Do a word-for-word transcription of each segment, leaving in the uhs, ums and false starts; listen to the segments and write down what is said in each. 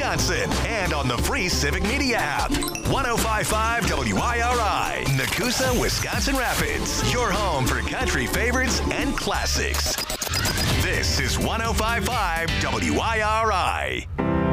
Wisconsin, and on the free Civic Media app. one oh five point five W I R I, Nakusa, Wisconsin Rapids, your home for country favorites and classics. This is one oh five point five W I R I.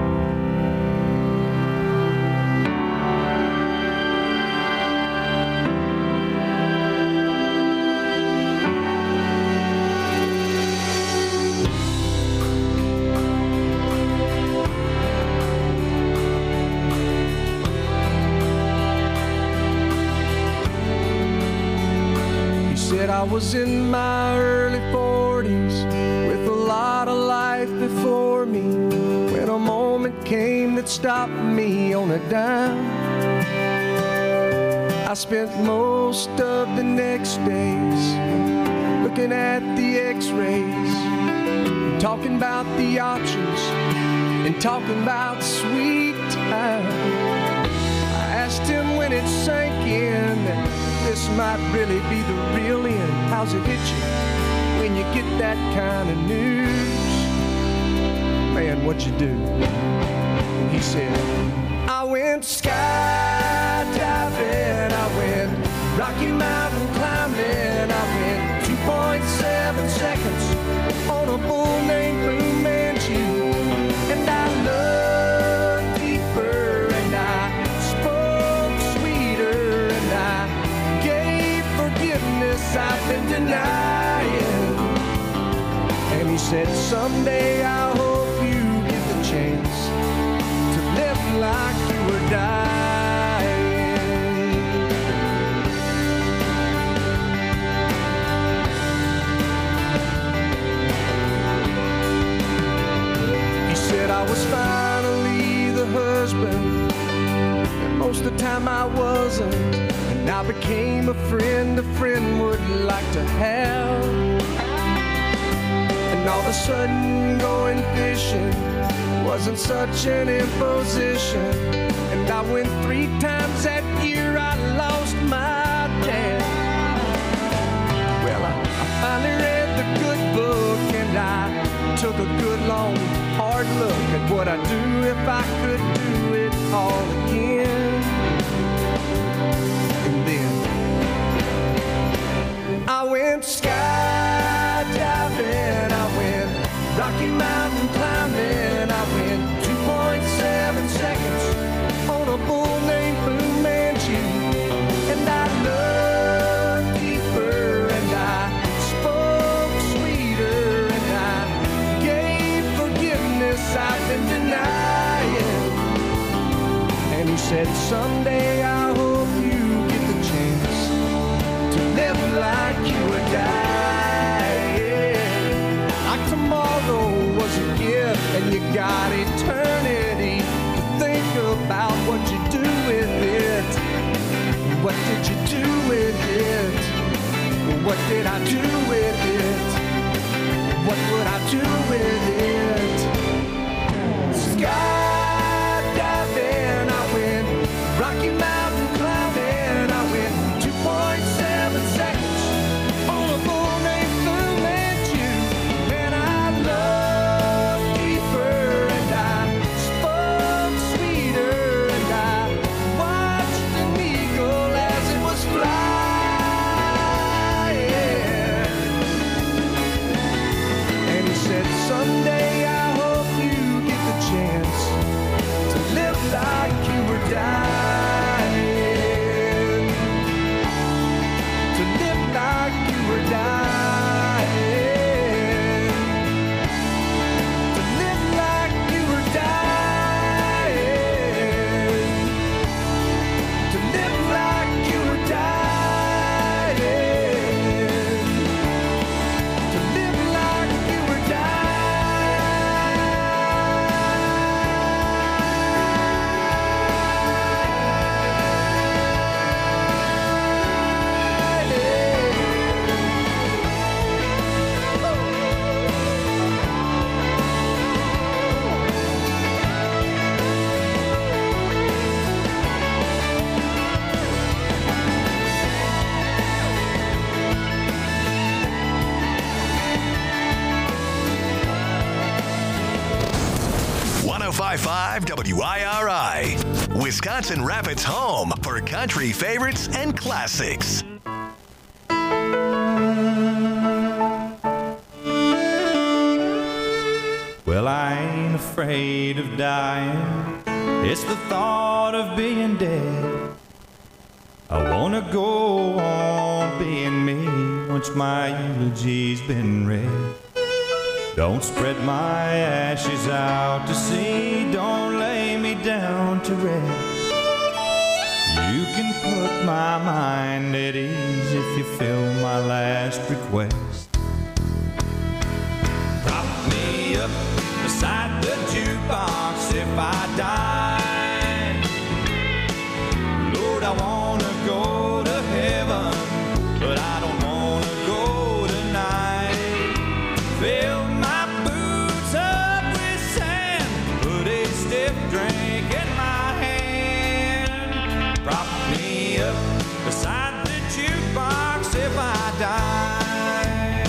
I was in my early forties with a lot of life before me when a moment came that stopped me on a dime. I spent most of the next days looking at the x-rays and talking about the options and talking about sweet time. I asked him when it sank in that this might really be the real end. How's it hit you when you get that kind of news? Man, what'd you do? And he said, I went skydiving, I went Rocky Mountain climbing, I went two point seven seconds on a bull named Blue Manchu, and I looked deeper and I spoke sweeter and I gave forgiveness I've been denying. And he said, someday I hope you get the chance to live like you were dying. He said I was finally the husband, and most of the time I wasn't. And I became a friend a friend would like to have. And all of a sudden going fishing wasn't such an imposition. And I went three times that year, I lost my dad. Well, I, I finally read the good book and I took a good long hard look at what I'd do if I could do it all again. And then I went skydiving, I went Rocky Mountain climbing, I went two point seven seconds on a bull named Blue Manchu, and I looked deeper and I spoke sweeter and I gave forgiveness I've been denying. And he said, someday I hope you get the chance to live like you were dying. Like tomorrow was a gift and you got eternity to think about what you do with it. What did you do with it? What did I do with it? What would I do with it? Skydiving, I went Rocky Mountain climbing, I went two point seven seconds on a bull named Blue Manchu, and I looked deeper and I spoke sweeter and I watched an eagle as it was flying. And he said, someday five five W I R I, Wisconsin Rapids' home for country favorites and classics. Well, I ain't afraid of dying. It's the thought of being dead. I wanna go on being me once my eulogy's been read. Don't spread my ashes out to sea. Don't lay me down to rest. You can put my mind at ease if you fill my last request. Prop me up beside the jukebox if I die. Lord, I wanna go to heaven, but I don't wanna go tonight. Fill my boots up with sand, put a stiff drink in my hand. Prop me up beside the jukebox if I die.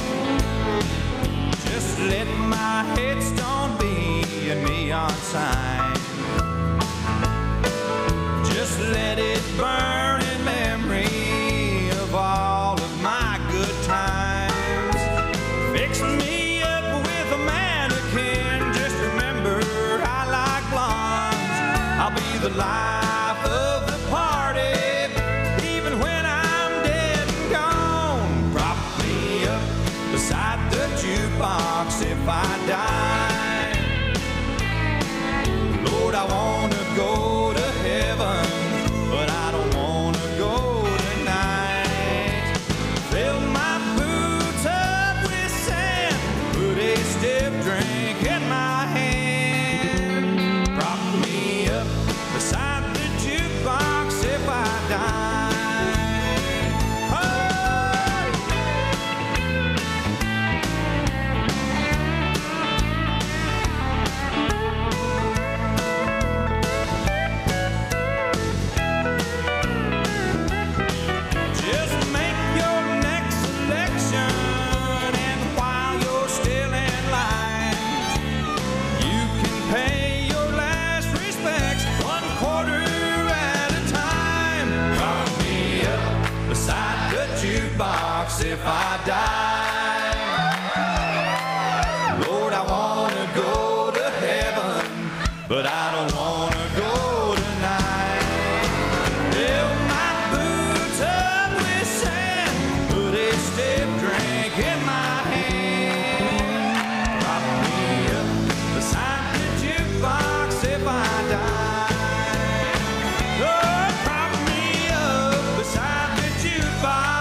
Just let my headstone be a neon sign. Just let it burn in memory of all of my good times. Fix me up with a mannequin. Just remember I like blondes. I'll be the life of the party, even when I'm dead and gone. Prop me up beside the jukebox if I die. Lord, I wanna go to heaven, but I don't wanna go tonight. Fill my boots up with sand, put a stiff drink in my hand. Prop me up beside the jukebox if I die. Oh! Just make your next selection, and while you're still in line, you can pay your last respects one quarter at a time. Prop me up beside the jukebox if I die. Lord, I wanna go to heaven, but I don't wanna go tonight. Fill my boots up with sand, put a stiff drink in my hand. Prop me up beside the jukebox if I die. Lord, prop me up beside the jukebox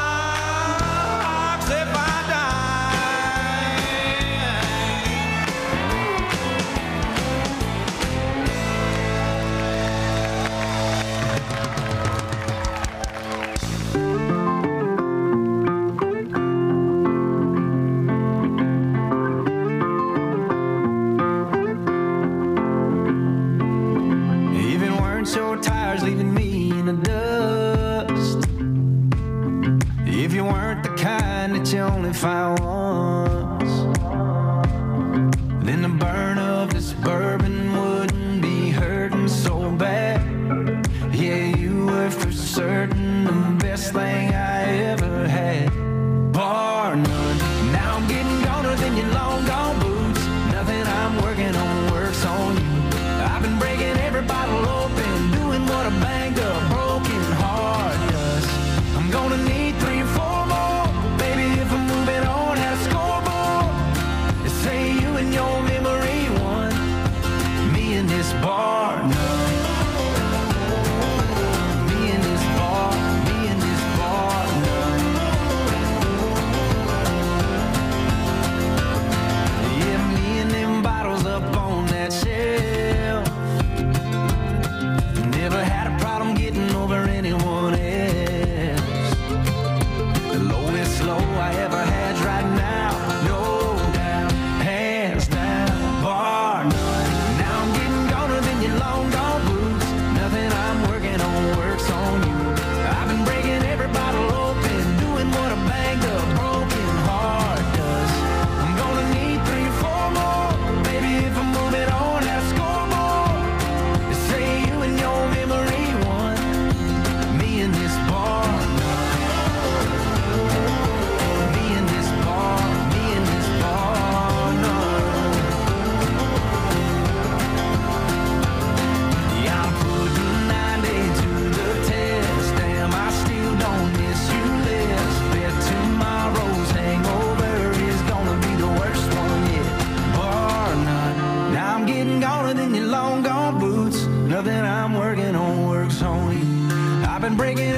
if I die. Even weren't your tires leaving me in the dust. If you weren't the kind that you only find once, then the burn of this bourbon wouldn't be hurting so bad. Yeah, you were for certain the best thing I ever had. Bar none. Now I'm getting goner than your long gone boots. Nothing I'm working on works on you. I've been breaking every bottle open, doing what a banged up broken heart does. I'm gonna need three or four more, baby, if I'm moving on at a scoreboard. They say you and your memory won, me and this bar none. Me and this bar, me and this bar none.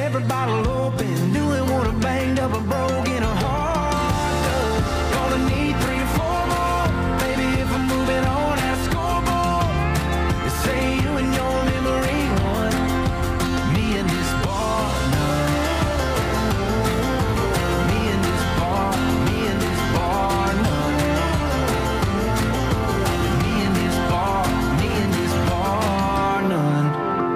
every bottle open, doing what a banged up, a broken heart does. Gonna need three or four more, maybe if I'm moving on that scoreboard. They say you and your memory won, me and this bar none. Me and this bar, me and this bar none. Me and this bar, me and this bar none.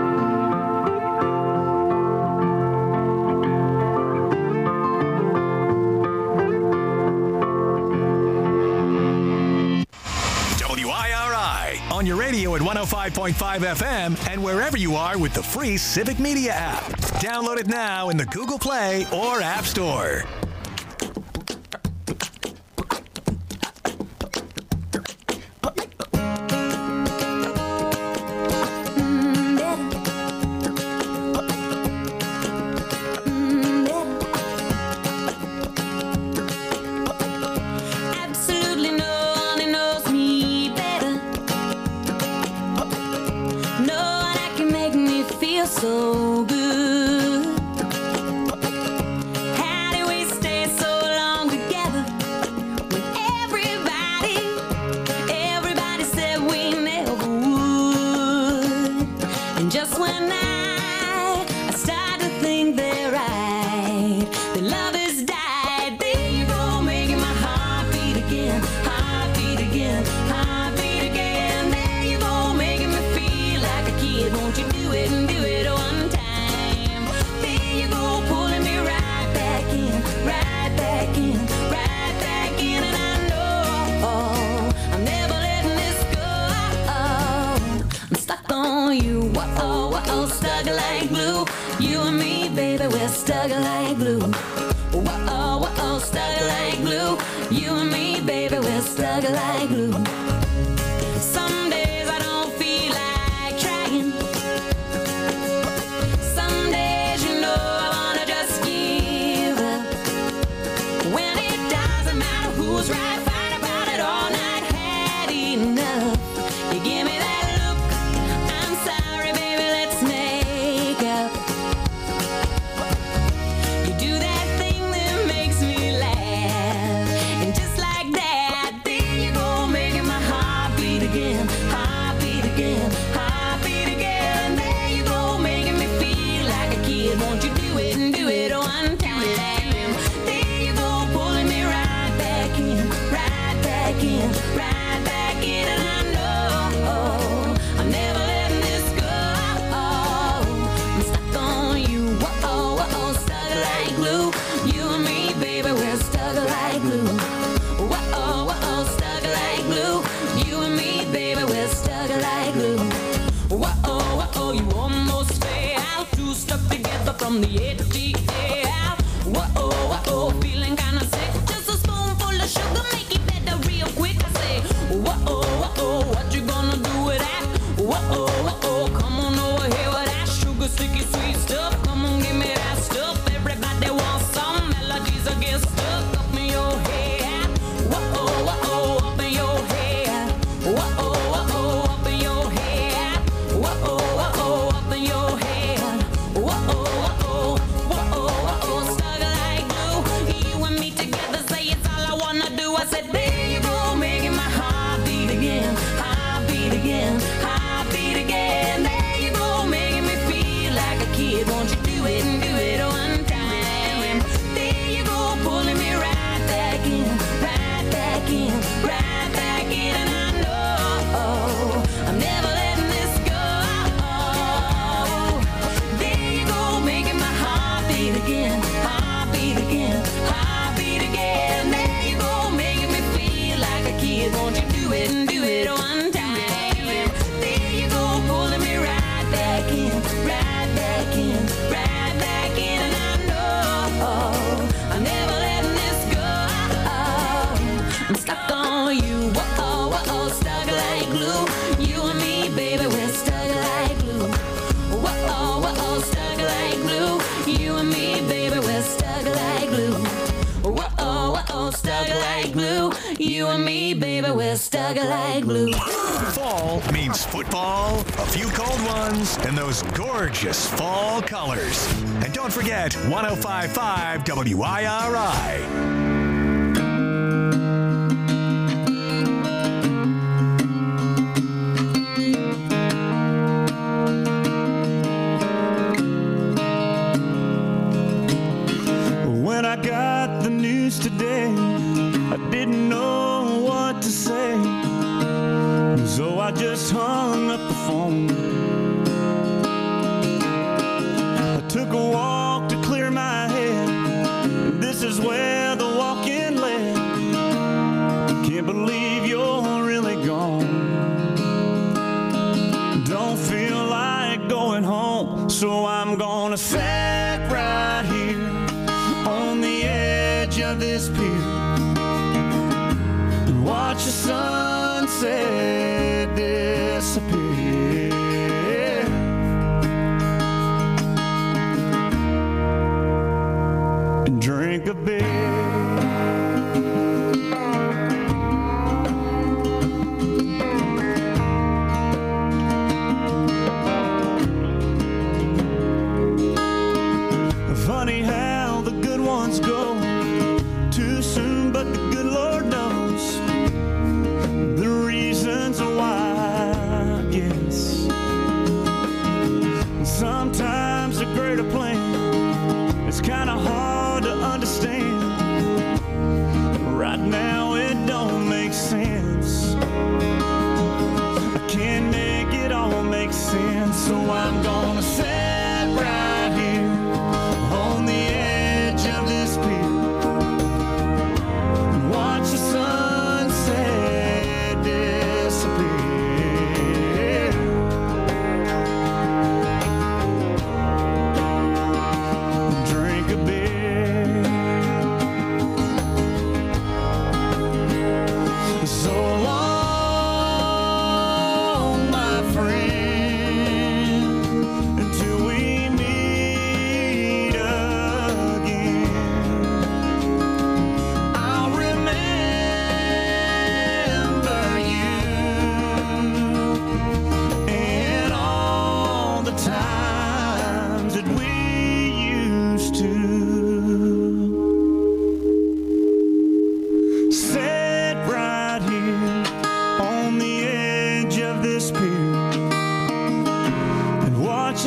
W I R I on your radio at one oh five point five F M and wherever you are with the free Civic Media app. Download it now in the Google Play or App Store. Absolutely no one knows me better. No one that can make me feel so good. How do we stay so long together when everybody, everybody said we never would? And just when I, I start to think they're right, the love has died. There you go, making my heart beat again, heart beat again, heart beat again. There you go, making me feel like a kid. Won't you do it and do it one time? There you go, pulling me right back in, right back in, right back in. And I know I'm never letting this go. I'm stuck on you, whoa, whoa, stuck like glue. You and me, baby, we're stuck like glue. Whoa, whoa, stuck like glue. You and me, baby, we're stuck like glue. Some days I don't feel like trying. Some days, you know, I wanna just give up. When it doesn't matter who's right, fight about it all night. Had enough. You give me that look. I'm sorry, baby, let's make up. You do that thing that makes me laugh, and just like that, there you go, making my You and me, baby, we're stuck like glue. Fall means football, a few cold ones, and those gorgeous fall colors. And don't forget one oh five point five W I R I. When I got the news today, I didn't know what to say, so I just hung up the phone. I took a walk to clear my head, and this is where the walk-in led. Can't believe you're really gone. Don't feel like going home, so I'm gonna sit right here on the edge of this pier and watch the sunset disappear and drink a beer. Funny how the good ones go too soon, but the good Lord knows the reasons why, I guess. Sometimes a greater plan is kind of hard to understand. Right now it don't make sense. I can't make it all make sense, so I'm gonna sit right here on the edge of this pier and watch the sunset disappear. Drink a beer. So long, my friend, until we meet again. I'll remember you and all the times that we used to sit right here on the edge of this pier and watch the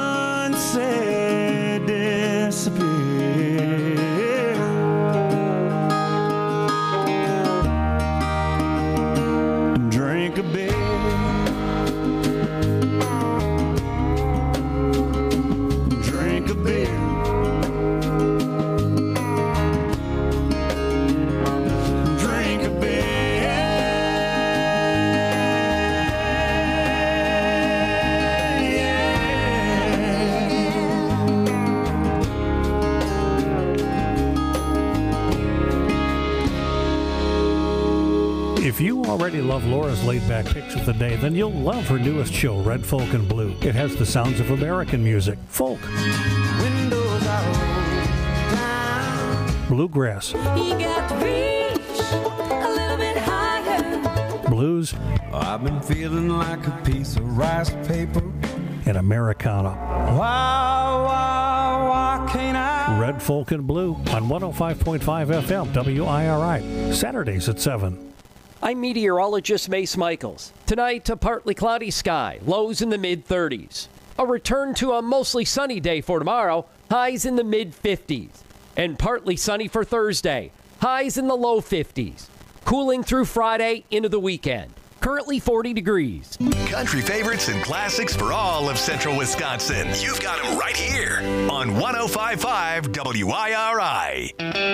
sunset disappear. And drink a beer. Drink a beer. Drink a If you already love Laura's laid-back picks of the day, then you'll love her newest show, Red Folk and Blue. It has the sounds of American music, folk, Windows are rolled down. bluegrass, You got to reach a little bit higher. blues, I've been feeling like a piece of rice paper. and Americana. Why, why, why can't I? Red Folk and Blue on one oh five point five F M, W I R I, Saturdays at seven. I'm meteorologist Mace Michaels. Tonight, a partly cloudy sky, lows in the mid thirties. A return to a mostly sunny day for tomorrow, highs in the mid fifties. And partly sunny for Thursday, highs in the low fifties. Cooling through Friday into the weekend. Currently forty degrees. Country favorites and classics for all of central Wisconsin. You've got them right here on one oh five point five W I R I.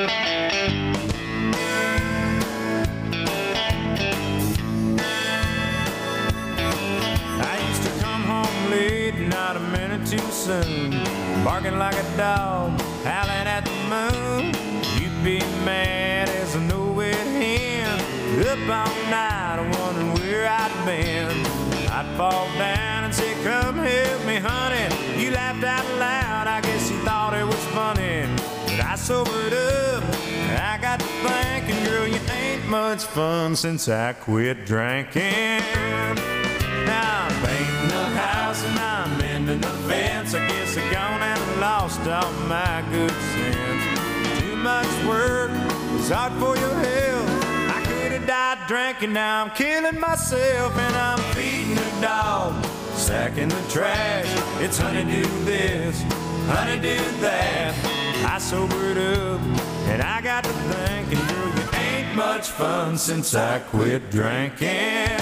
I used to come home late, not a minute too soon, barking like a dog, howling at the moon. You'd be mad as a no-wit hen, up all night wondering where I'd been. I'd fall down and say, come help me, honey. You laughed out loud, I guess you thought it was funny. But I sobered up, I got to thinking, girl, you ain't much fun since I quit drinking. Now I'm painting the house and I'm mending the fence. I guess I gone and lost all my good sense. Too much work is hard for your health. I could have died drinking, now I'm killing myself. And I'm feeding the dog, sacking the trash. It's honeydew this, honeydew that. I sobered up and I got to thinking, girl, you ain't much fun since I quit drinking.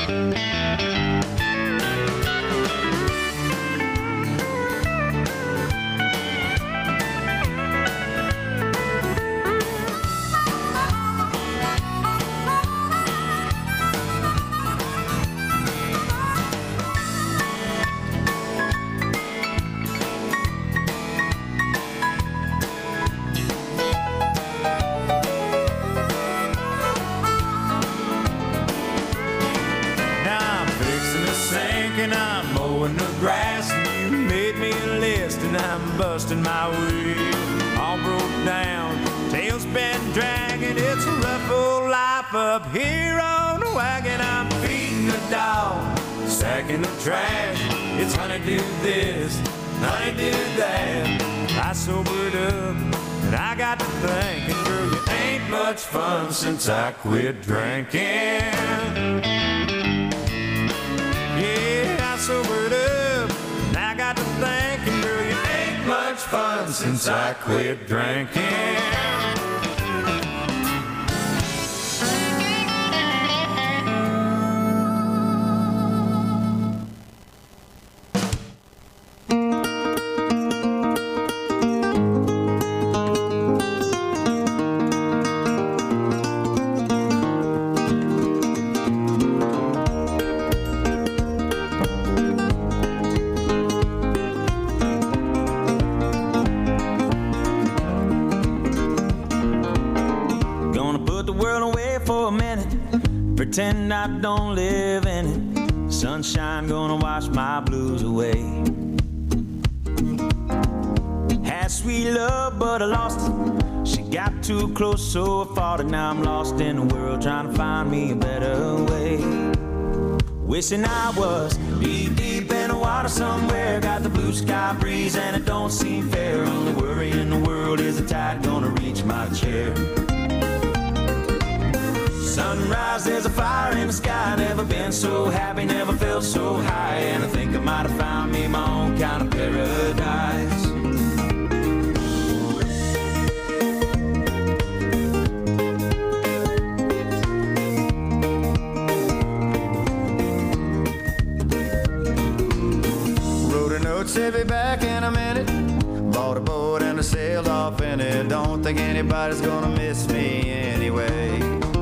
Busting my wheel, all broke down, tail's been dragging. It's a rough old life up here on the wagon. I'm feeding the dog, sacking the trash. It's honeydew this, honeydew that. I sobered up and I got to thinking, girl, you ain't much fun since I quit drinking. Yeah, I sobered up and I got to thinking, girl, you ain't much fun since I quit drinking. Pretend I don't live in it. Sunshine gonna wash my blues away. Had sweet love, but I lost it. She got too close, so I fought it. Now I'm lost in the world, trying to find me a better way. Wishing I was deep, deep in the water somewhere. Got the blue sky breeze and it don't seem fair. Only worry in the world is the tide gonna reach my chair. Sunrise, there's a fire in the sky. Never been so happy, never felt so high. And I think I might have found me my own kind of paradise. Wrote a note, said be back in a minute. Bought a boat and I sailed off in it. Don't think anybody's gonna miss me anyway.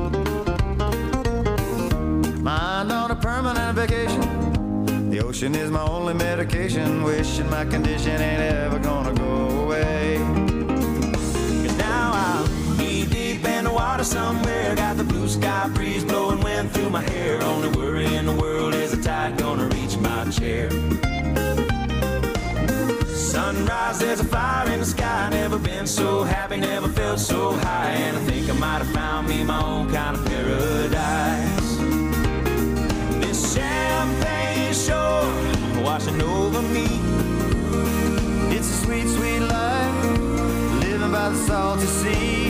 Mind on a permanent vacation. The ocean is my only medication. Wishing my condition ain't ever gonna go away. Cause now I'm knee deep in the water somewhere. Got the blue sky breeze blowing wind through my hair. Only worry in the world is the tide gonna reach my chair. Sunrise, there's a fire in the sky. Never been so happy, never felt so high. And I think I might have found me my own kind of paradise. Champagne shore washing over me. It's a sweet, sweet life, living by the salty sea.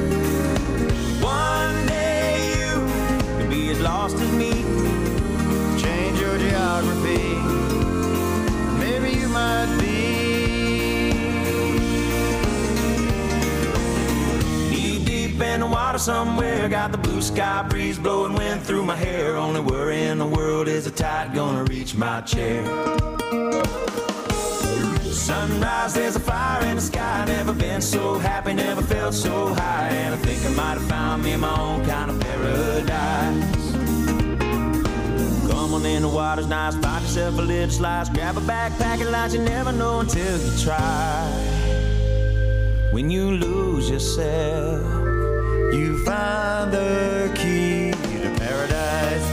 One day you can be as lost as me. Change your geography, maybe you might be. Knee deep in the water somewhere. Got the blue sky breeze blowing wind through my hair. Only worry in the world is the tide gonna reach my chair. Sunrise, there's a fire in the sky. Never been so happy, never felt so high. And I think I might have found me my own kind of paradise. Come on in, the water's nice. Find yourself a little slice. Grab a backpack and lunch. You never know until you try. When you lose yourself, you find the key to paradise.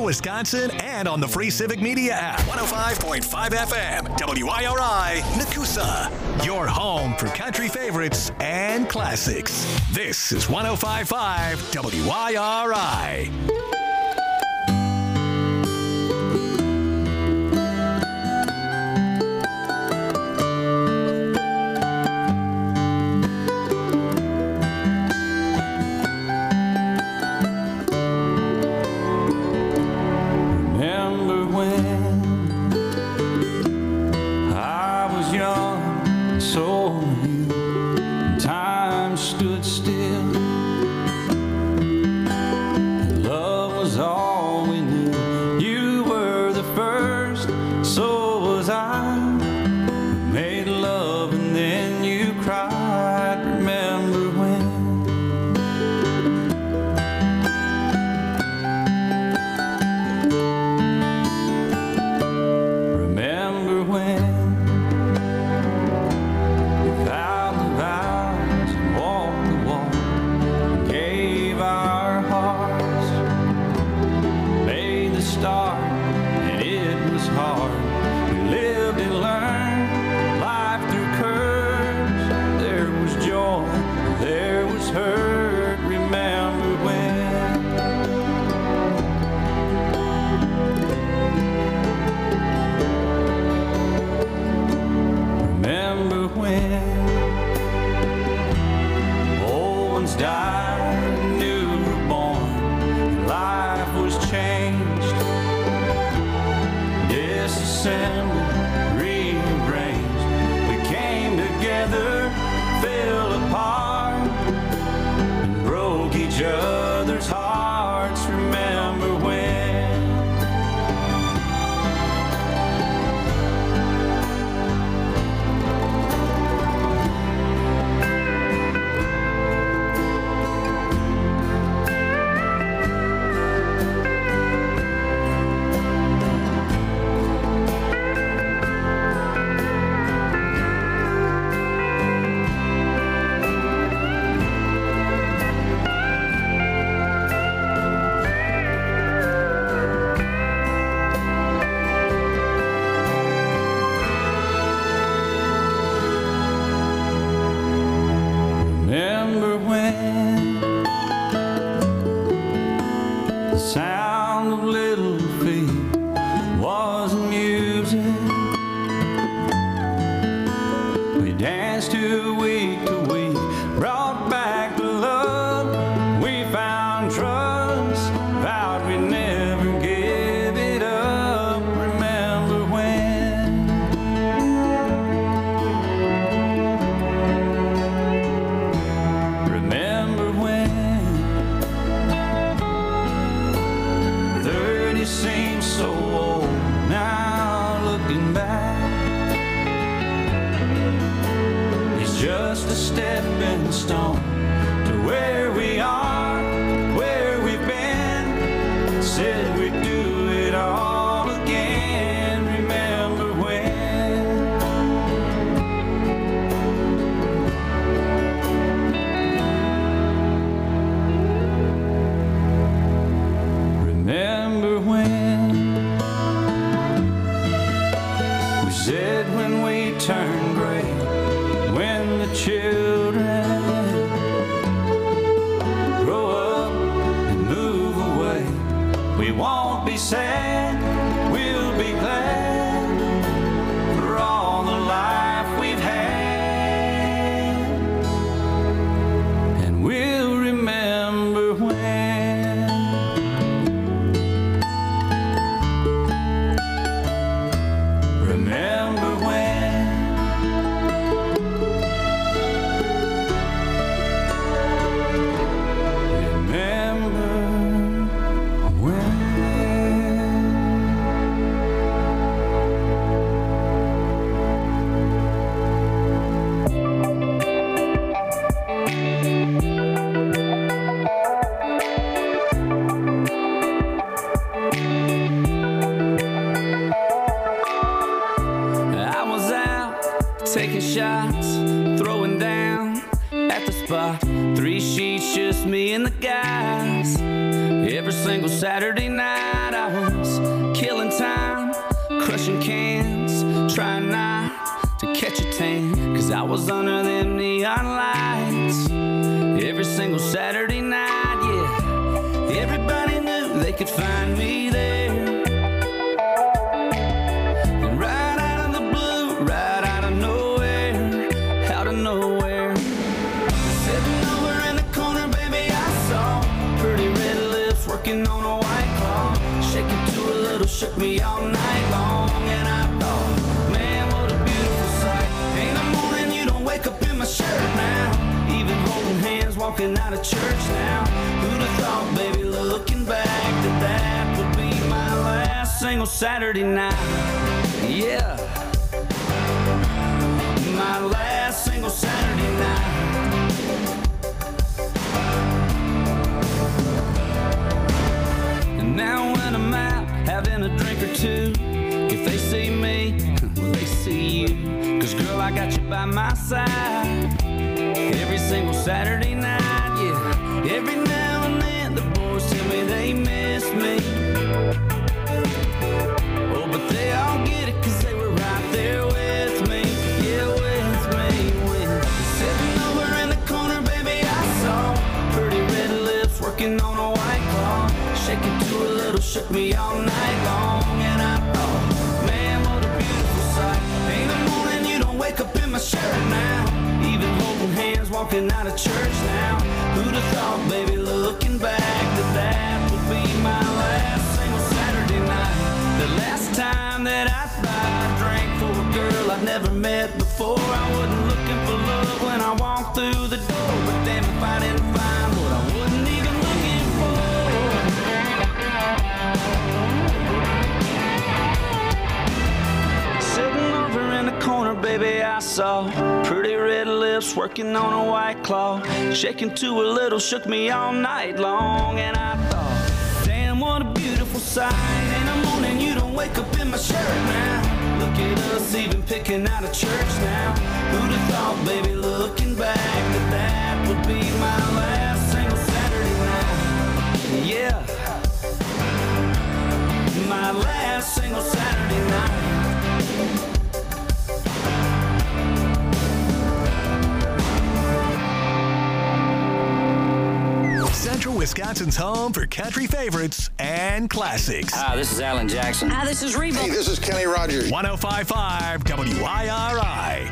Wisconsin, and on the free Civic Media app. one oh five point five F M, W I R I, Nakusa. Your home for country favorites and classics. This is one oh five point five W I R I. Three sheets, just me and the guys. Every single Saturday night I was was under them neon lights every single Saturday night, yeah. Everybody knew they could find me there. And right out of the blue, right out of nowhere, out of nowhere, sitting over in the corner, baby, I saw pretty red lips working on a white claw, shaking to a little, shook me all night long. And I thought, man, what a beautiful sight. Ain't a morning you don't wake up in my shirt now, even holding hands, walking out of church now. Who'd have thought, baby, looking back, that that would be my last single Saturday night? Yeah, my last single Saturday night. And now when I'm out having a drink or two, if they see me, well, they see you. Cause girl, I got you by my side every single Saturday night, yeah. Every now and then the boys tell me they miss me. Oh, but they all get it cause they were right there with me. Yeah, with me, with sitting over in the corner, baby, I saw pretty red lips working on a white claw, shaking to a little, shook me all night long. And I thought, man, what a beautiful sight. Ain't a morning you don't wake up in my shirt now, even holding hands, walking out of church now. Who'd have thought, baby, looking back, that that would be my last single Saturday night. The last time that I buy a drink for a girl I'd never met before. I wasn't looking for love when I walked through the door, but damn if I didn't find what I wasn't even looking for. Sitting over in the corner, baby, I saw pretty red lips working on a white claw, shaking to a little, shook me all night long. And I thought, damn, what a beautiful sight. In the morning you don't wake up in my shirt now, look at us even picking out of church now. Who'd have thought, baby, looking back, that that would be my last single Saturday night? Yeah, my last single Saturday night. Central Wisconsin's home for country favorites and classics. Hi, this is Alan Jackson. Hi, this is Reba. Hey, this is Kenny Rogers. one oh five point five W I R I.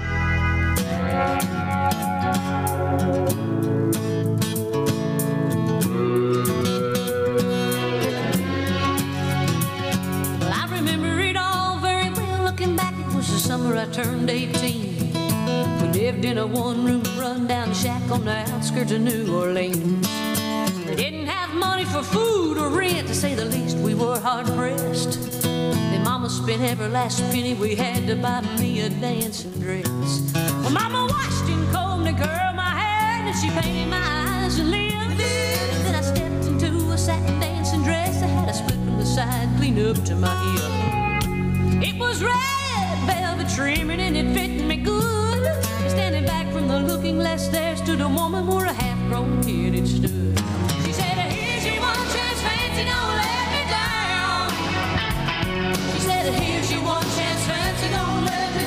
Well, I remember it all very well. Looking back, it was the summer I turned eighteen. We lived in a one-room run-down shack on the outskirts of New Orleans. We didn't have money for food or rent, to say the least. We were hard-pressed. Then Mama spent every last penny we had to buy me a dancing dress. Well, Mama washed and combed and curled my hair, and she painted my eyes and lips. Then I stepped into a satin dancing dress that had a split from the side, clean up to my hip. It was red velvet trimming and it fit me good. Standing back from the looking glass, there stood a woman where a half-grown kid had stood. She said, here's your one chance, fancy, don't let me down. She said, here's your one chance, fancy, don't let me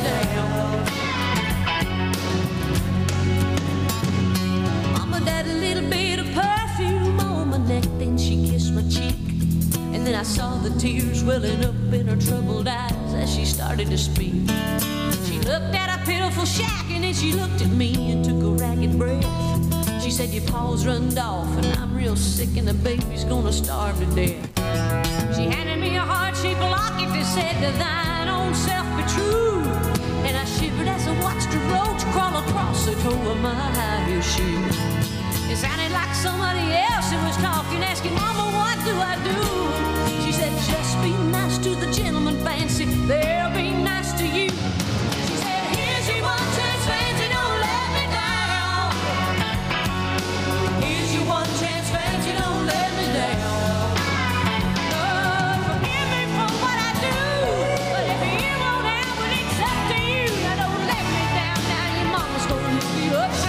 down. Mama dabbed a little bit of perfume on my neck, then she kissed my cheek. And then I saw the tears welling up in her troubled eyes as she started to speak. She looked at a pitiful shack and then she looked at me and took a ragged breath. She said, your paws runned off and I'm real sick and the baby's gonna starve to death. She handed me a heart-shaped locket that said, to thine own self be true. And I shivered as I watched a roach crawl across the toe of my high-heel shoe. It sounded like somebody else who was talking, asking, Mama, what do I do? She said, just be nice to the gentleman, fancy, they'll be nice to you. She said, here's your one chance, fancy, don't let me down. Here's your one chance, fancy, don't let me down. Lord, forgive me for what I do, but if you won't have it, it's up to you. Now don't let me down, now your mama's gonna look you uptown.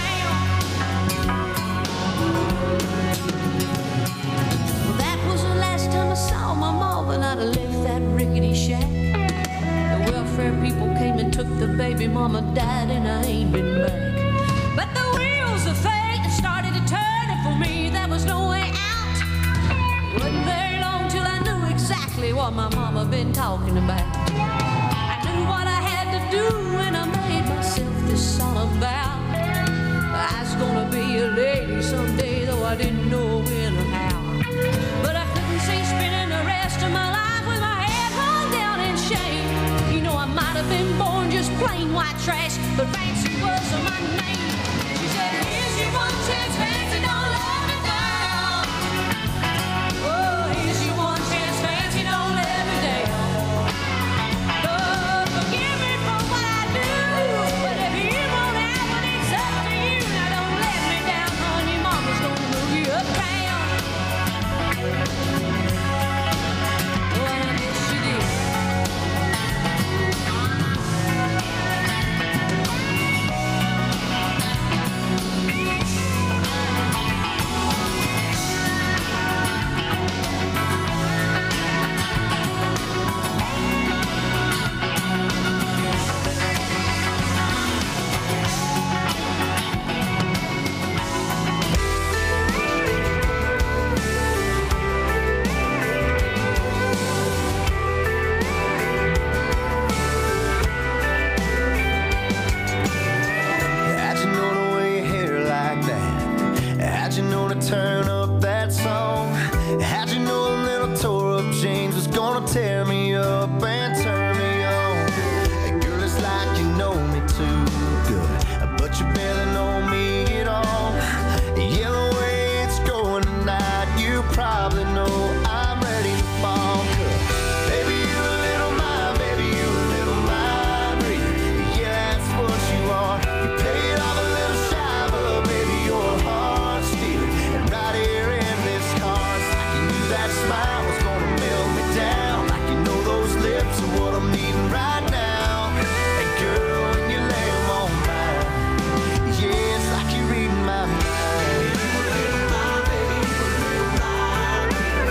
Well, that was the last time I saw my mama, and I'd have left that rickety shack. The welfare people came and took the baby mama died and I ain't been back. But the wheels of fate started to turn, and for me there was no way out. Wasn't very long till I knew exactly what my mama been talking about. I knew what I had to do, and I made myself this song about. I was gonna be a lady someday, though I didn't know when or how. But I couldn't see spending the rest of my life with my head hung down in shame. You know, I might have been born just plain white trash, but Fancy was my name. She said, here's your one chance, Fancy, don't let me down. Oh, here's your one chance, Fancy, don't let me down. Lord, forgive me for what I do, but if you won't have it, it's up to you. Now don't let me down, hon, your mama's gonna move you uptown. Oh, and I guess she did. How'd you know to wear your hair like that? How'd you know to turn up that song? How'd you know a little tore up jeans was gonna tear me up and turn me on? Hey, girl, it's like you know me too good, but you barely know me at all. Yeah, the way it's going tonight, you probably know I'm ready to fall. 'Cause baby, you a little mind, baby, you a little mind reader. Yeah, that's what you are. You played off a little shy, but baby, you're a heart stealer. And right here in this car, it's like you knew that smile was gonna melt me down. Like you know those lips are what I'm needing right now. Hey girl, when you lay 'em on mine, yeah, it's like you're reading my mind. You a little mind, baby, you a little mind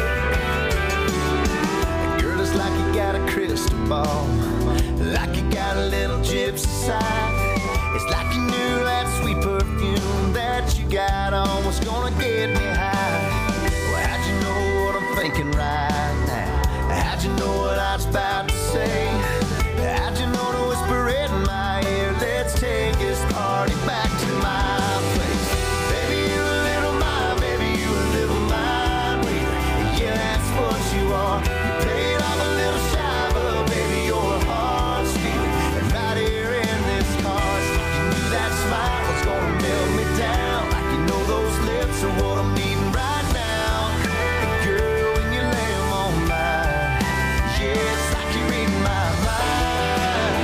reader. Girl, it's like you got a crystal ball, like you got a little gypsy side. It's like you knew that sweet perfume that you got on was gonna get me high. Well, how'd you know what I'm thinking right now? How'd you know what I was about to say? How'd you know to whisper it in my ear? Let's take this party back to my place. Baby, you a little mind, baby, you a little mind reader. Yeah, that's what you are. You played off a little shy, but baby, you're a heart stealer. And right here in this car, it's like you knew that smile was gonna melt me down. Like you know those lips are what I'm needing right now. And girl, when you lay 'em on mine, yeah, it's like you're reading my mind.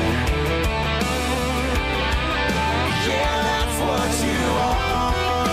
Yeah, that's what you are.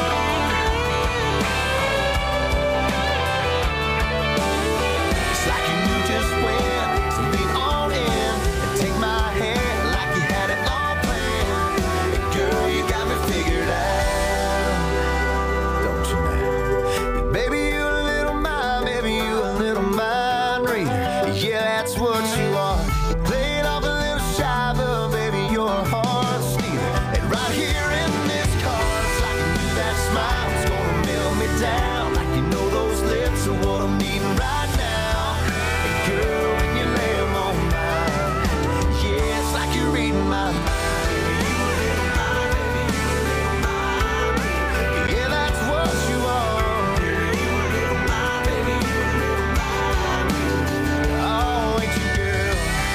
It's like you knew just when to lean on in and take my hand like you had it all planned. And girl, you got me figured out, don't you now? Baby, you a little mind, baby, you a little mind reader. Yeah, that's what you are. You played off a little shy, but baby, you're a heart stealer. And right here in this car, it's like you knew that smile was gonna melt me down. Like you know those lips are what I'm needing right now. And girl, when you lay 'em on mine, yeah, it's like you're reading my mind. Baby, you a little mind, baby, you a little mind reader. Yeah, that's what you are. Girl, you a little mind, baby, you a little mind reader. Oh, ain't you, girl?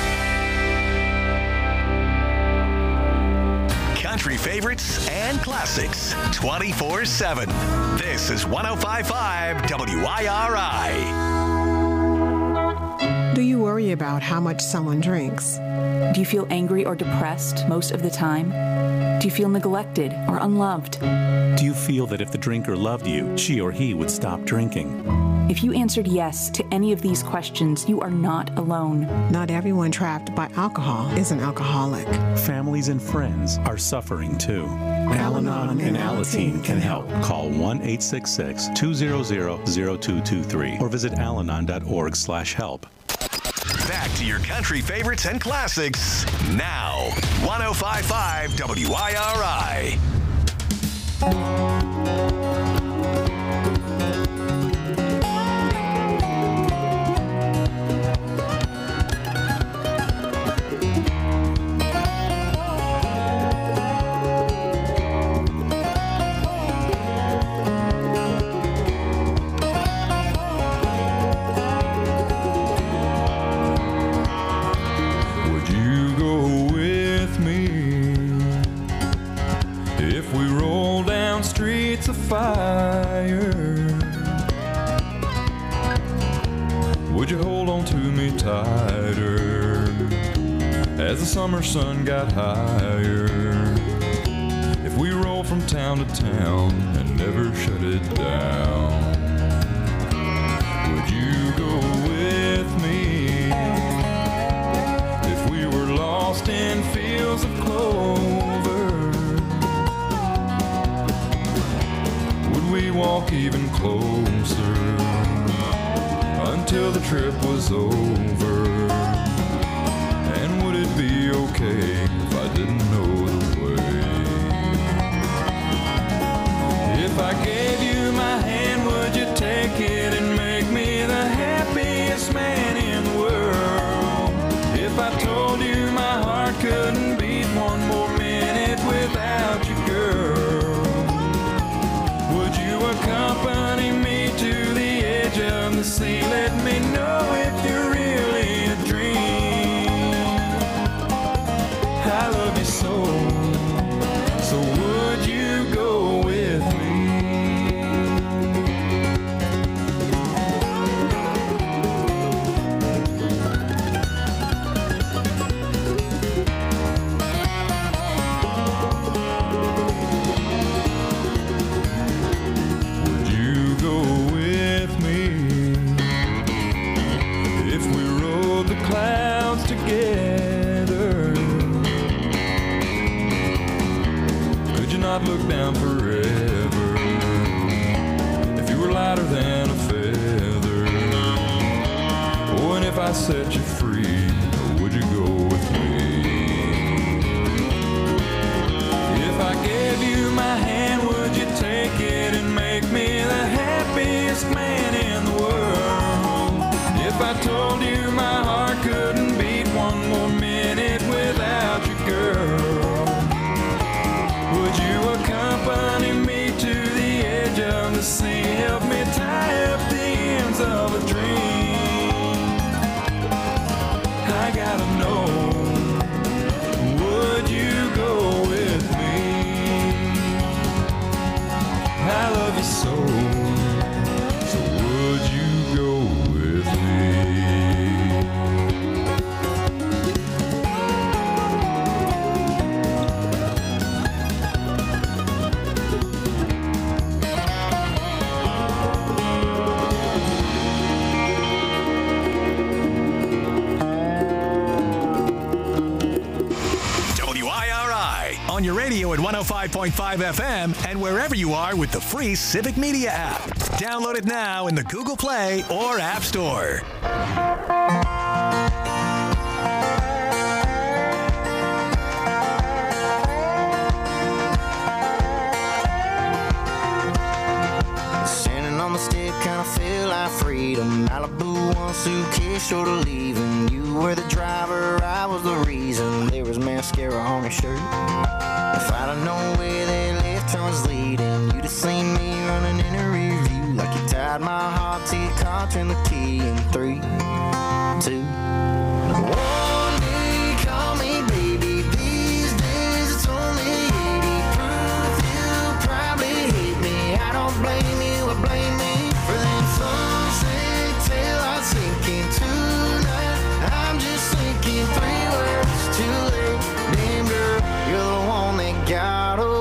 Country favorites and classics twenty-four seven. This is one oh five point five W I R I. Do you worry about how much someone drinks? Do you feel angry or depressed most of the time? Do you feel neglected or unloved? Do you feel that if the drinker loved you, she or he would stop drinking? If you answered yes to any of these questions, you are not alone. Not everyone trapped by alcohol is an alcoholic. Families and friends are suffering too. Al-Anon and Alateen can help. Call one eight six six, two hundred, zero two two three or visit alanon dot org slash help. Back to your country favorites and classics now. one oh five point five W I R I. Fire, would you hold on to me tighter as the summer sun got higher? If we roll from town to town and never shut it down, would you go with me? If we were lost in fields of clover, we walk even closer until the trip was over? And would it be okay if I didn't know the way? If I gave you my hand, would you take it and make me the happiest man in the world? If I told you my heart couldn't beat one more minute without you, girl, accompany me to the edge of the sea? Let me know if you're really a dream. I love you so, so would you go with me? Clouds together, could you not look down forever? If you were lighter than a feather, oh, and if I set you free, would you go with me? If I gave you my hand, would you take it and make me the happiest man in the world? If I told you my heart couldn't beat one more minute without you, girl, would you accompany me to the edge of the sea? Help me tie up the ends of a dream. I gotta know, would you go with me? I love you so, so would you go with me? On your radio at one oh five point five F M and wherever you are with the free Civic Media app. Download it now in the Google Play or App Store. Standing on the step, kinda feel like freedom. Malibu, one suitcase short of leaving. You were the driver, I was the reason. There was mascara on your shirt. If I'd have known where that left turn was leading, you'd have seen me running in a review like you tied my heart to your car, turned the key in three, two, one. Day, call me baby. These days it's only eighty proof. You probably hate me. I don't blame you, I blame me for that sunset till I sink into night. I'm just thinking three words too late. Damn girl, you're the one that got away.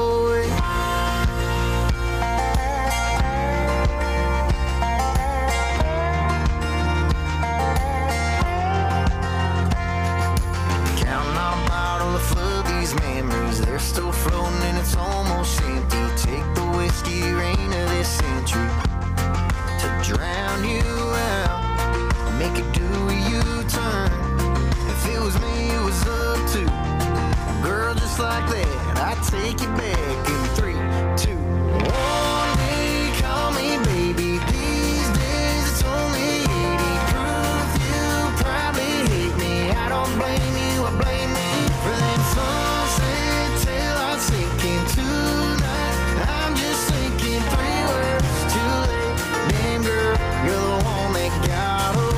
blame me for them sunset taillights sinking tonight. I'm just thinking three words too late. Damn girl, you're the one that got away.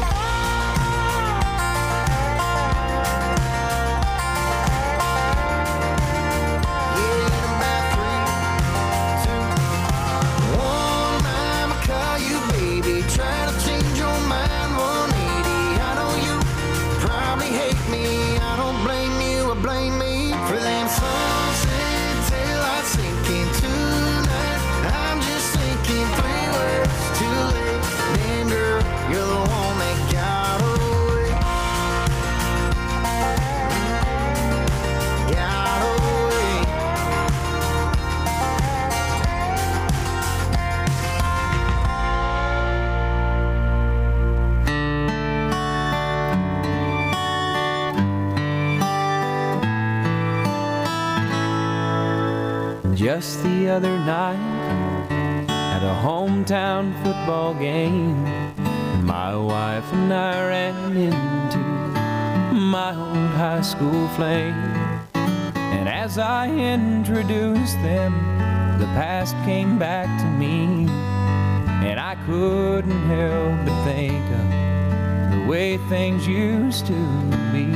Just the other night at a hometown football game, my wife and I ran into my old high school flame. And as I introduced them, the past came back to me, and I couldn't help but think of the way things used to be.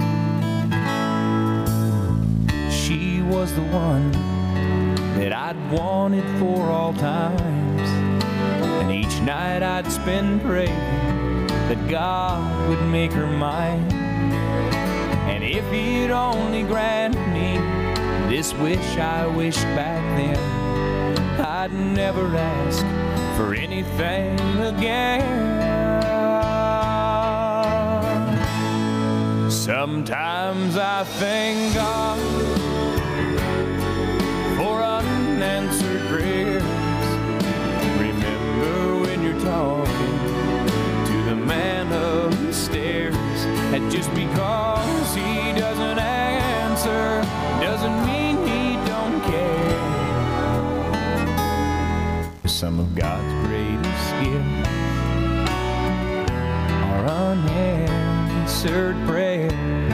She was the one that I'd wanted for all times, and each night I'd spend praying that God would make her mine. And if he'd only grant me this wish I wished back then, I'd never ask for anything again. Sometimes I thank God for unanswered prayers. Remember when you're talking to the man upstairs, and just because he doesn't answer doesn't mean he don't care. Some of God's greatest gifts are unanswered prayers.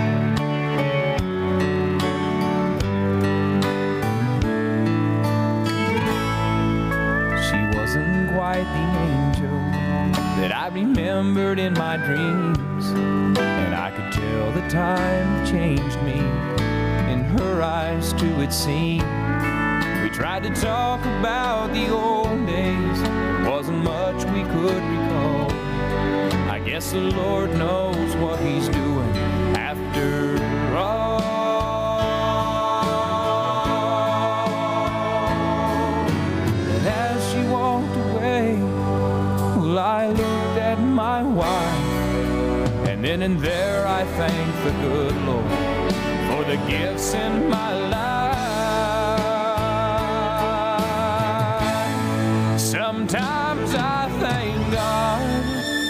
Quite the angel that I remembered in my dreams, and I could tell the time changed me. In her eyes too it seemed. We tried to talk about the old days, wasn't much we could recall. I guess the Lord knows what he's doing after all. I looked at my wife, and then and there I thanked the good Lord for the gifts in my life. Sometimes I thank God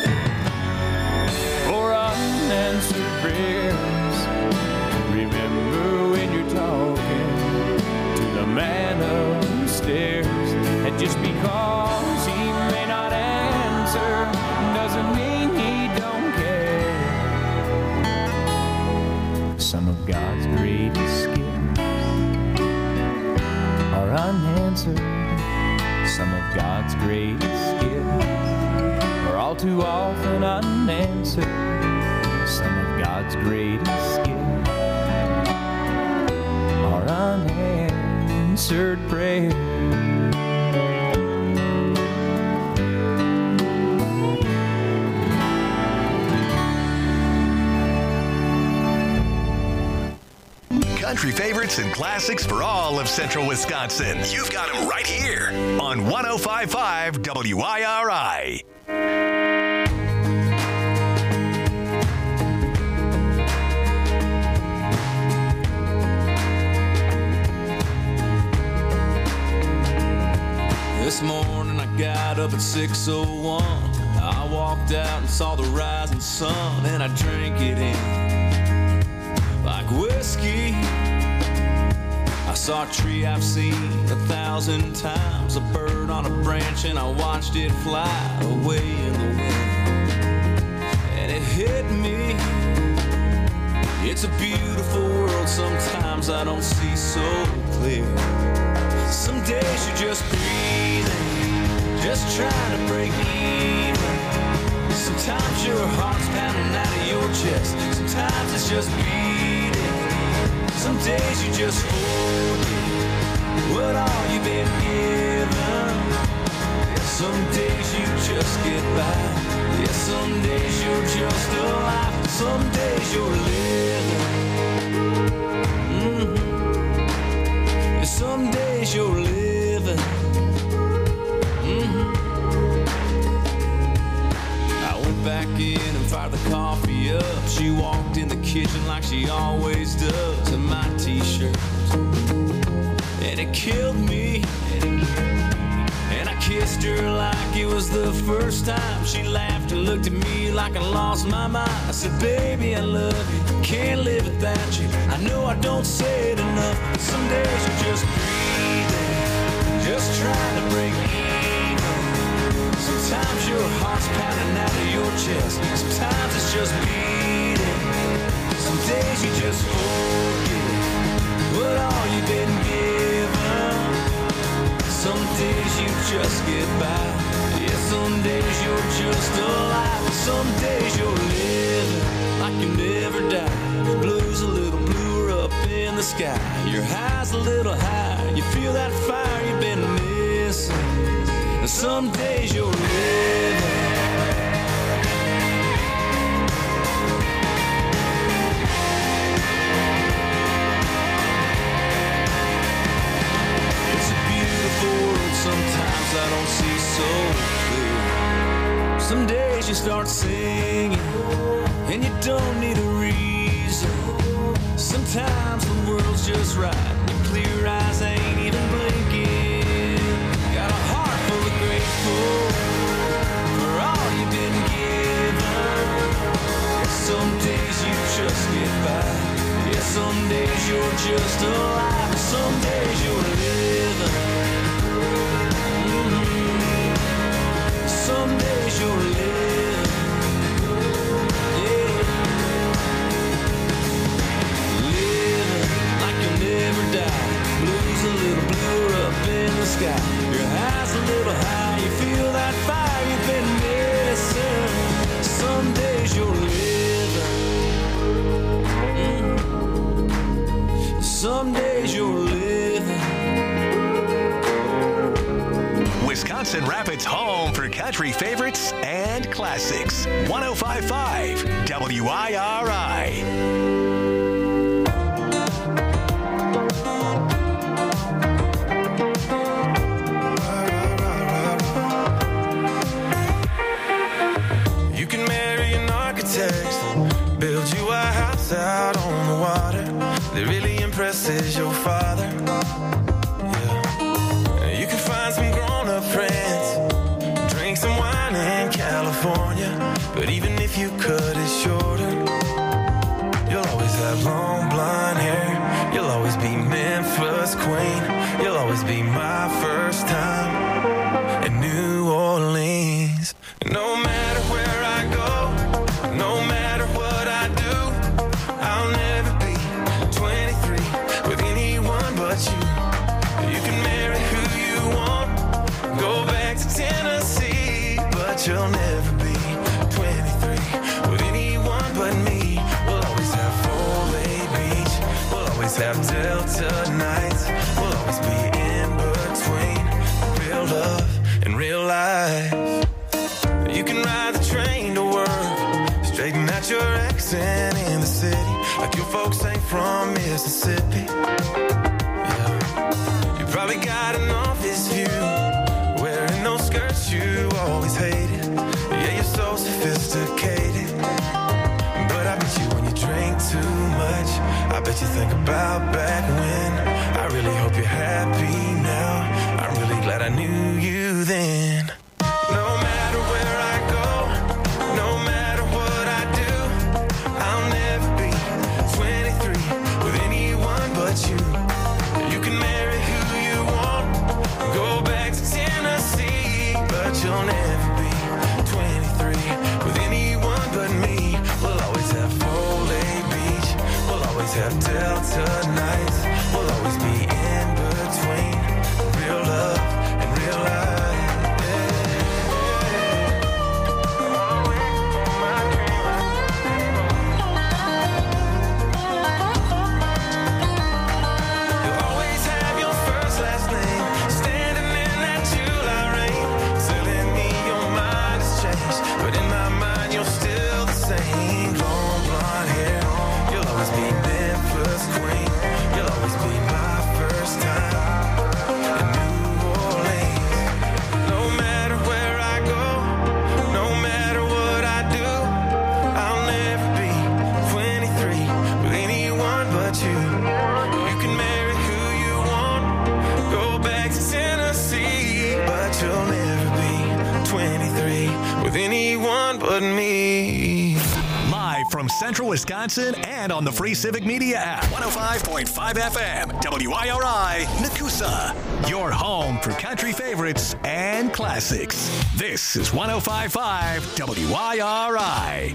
for unanswered prayers. Remember when you're talking to the man upstairs, and just because he may not doesn't mean he don't care. Some of God's greatest gifts are unanswered. Some of God's greatest gifts are all too often unanswered. Some of God's greatest gifts are unanswered prayers. Country favorites and classics for all of central Wisconsin. You've got them right here on one oh five point five W I R I. This morning I got up at six oh one. I walked out and saw the rising sun, and I drank it in like whiskey. I saw a tree I've seen a thousand times, a bird on a branch, and I watched it fly away in the wind. And it hit me, It's a beautiful world, sometimes I don't see so clear. Some days you're just breathing, just trying to break even. Sometimes your heart's pounding out of your chest, sometimes it's just beating. Some days you just forget what all you've been given. Yeah, some days you just get by. Yeah, some days you're just alive. Some days you're living. Mm-hmm. Yeah, some days you're living. Mm-hmm. I went back in and fired the coffee up. She walked in the kitchen like she always does in my t-shirt. And it killed me. And I kissed her like it was the first time. She laughed and looked at me like I lost my mind. I said, baby, I love you, can't live without you. I know I don't say it enough, but some days you're just breathing, just trying to break even. Sometimes your heart's pounding out of your chest, sometimes it's just beating. Some days you just forget what all you've been given. Some days you just get by. Yeah, some days you're just alive. Some days you're living like you never die. The blue's a little bluer up in the sky. Your high's a little higher. You feel that fire you've been missing. And some days you're living. Sometimes I don't see so clear. Some days you start singing and you don't need a reason. Sometimes the world's just right. Your clear eyes ain't even blinking. Got a heart full of grateful for all you've been given. Some days you just get by. Yeah, some days you're just alive. Some days you're living. Some days you'll live, yeah. Living like you'll never die. Blue's a little bluer up in the sky. Your high's a little high. You feel that fire you've been missing. Some days you're living. Mm. Some days you're living. Wisconsin Rapids home for country favorites and classics. one oh five point five W I R I. You can marry an architect, build you a house out on the water that really impresses your father. Yeah. You can find some grown-up friends, drink some wine in California, but even if you cut it shorter, you'll always have long blonde hair. You'll always be Memphis queen. You'll always be my first time in New Orleans. No matter where I go, no matter what I do, I'll never be twenty-three with anyone but you. You can marry who you want, go back to Tennessee, but you'll never be twenty-three with anyone but me. We'll always have Foley Beach, we'll always have Delta nights, we'll always be in between real love and real life. You can ride the train to work, straighten out your accent in the city, like your folks ain't from Mississippi. Yeah. You probably got an office view, wearing those skirts you always hated. Yeah, you're so sophisticated, but I bet you when you drink too much, I bet you think about back when. I really hope you're happy now. I'm really glad I knew you then. No matter where I go, no matter what I do, I'll never be twenty-three with anyone but you. You can marry who you want, go back to Tennessee, but you'll never be twenty-three with anyone but me. We'll always have Foley Beach, always have Delta nights. We'll always be in between real love and real life. From Central Wisconsin and on the free Civic Media app. one oh five point five F M, W I R I, Nakusa. Your home for country favorites and classics. This is one oh five point five W I R I.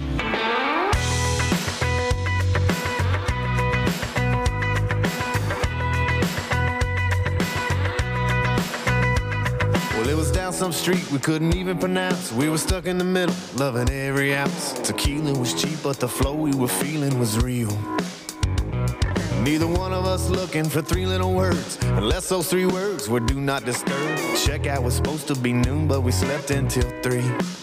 Well, it was down some street we couldn't even pronounce. We were stuck in the middle, loving every ounce. Tequila was cheap, but the flow we were feeling was real. Neither one of us looking for three little words, unless those three words were do not disturb. Checkout was supposed to be noon, but we slept until three.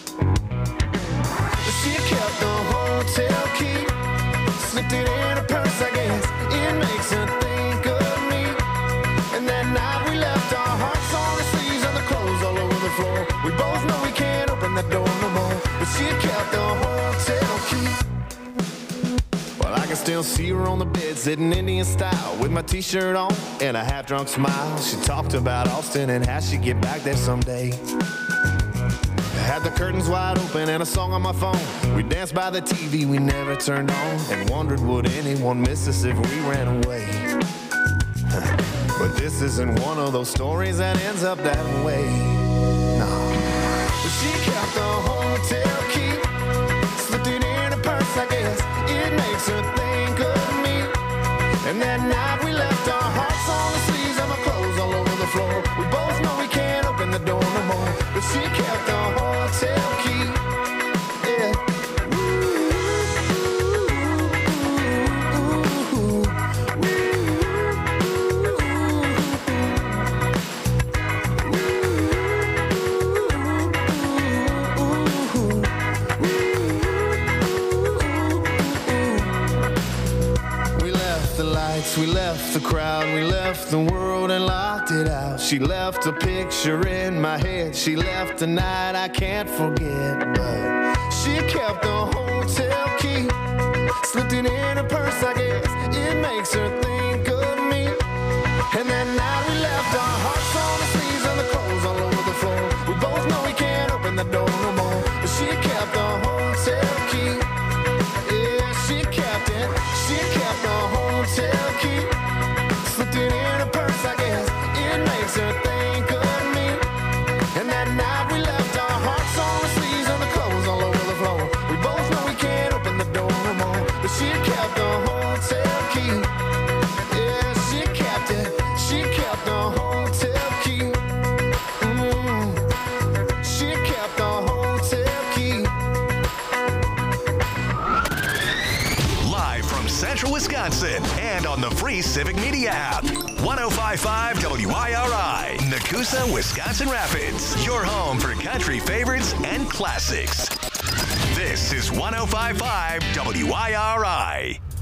She kept the hotel key, slipped it in her purse, I guess. It makes her think of me. And that night we left our hearts on the sleeves and the clothes all over the floor. We both know we can't open that door no more, but she kept the hotel key. Well, I can still see her on the bed, sitting Indian style, with my t-shirt on and a half-drunk smile. She talked about Austin and how she'd get back there someday. Had the curtains wide open and a song on my phone. We danced by the T V we never turned on, and wondered would anyone miss us if we ran away. But this isn't one of those stories that ends up that way. No. But she kept the hotel key, slipped it in her purse, I guess. It makes her think of me. And that night we left our hearts on the sleeves and our clothes all over the floor. We both know we can't open the door no more, but she kept the hotel key. Yeah. We left the crowd, we left the world and locked it out. She left a picture in my head, she left a night I can't forget. But she kept the hotel key, slipped it in her purse, I guess. It makes her think of me. And that night we left our hearts on the sleeves and the clothes all over the floor. We both know we can't open the door no more, but she kept the hotel key. Yeah, she kept it, she kept the hotel key, slipped it in her purse, I guess. It makes her think of me. And that night we left our hearts on the sleeves and the clothes all over the floor. We both know we can't open the door no more, but she kept the hotel key. Yeah, she kept it, she kept the hotel key. Mm-hmm. She kept the hotel key. Live from Central Wisconsin and on the free Civic Media app. one oh five point five W I R I, Nakusa, Wisconsin Rapids. Your home for country favorites and classics. This is one oh five point five W I R I.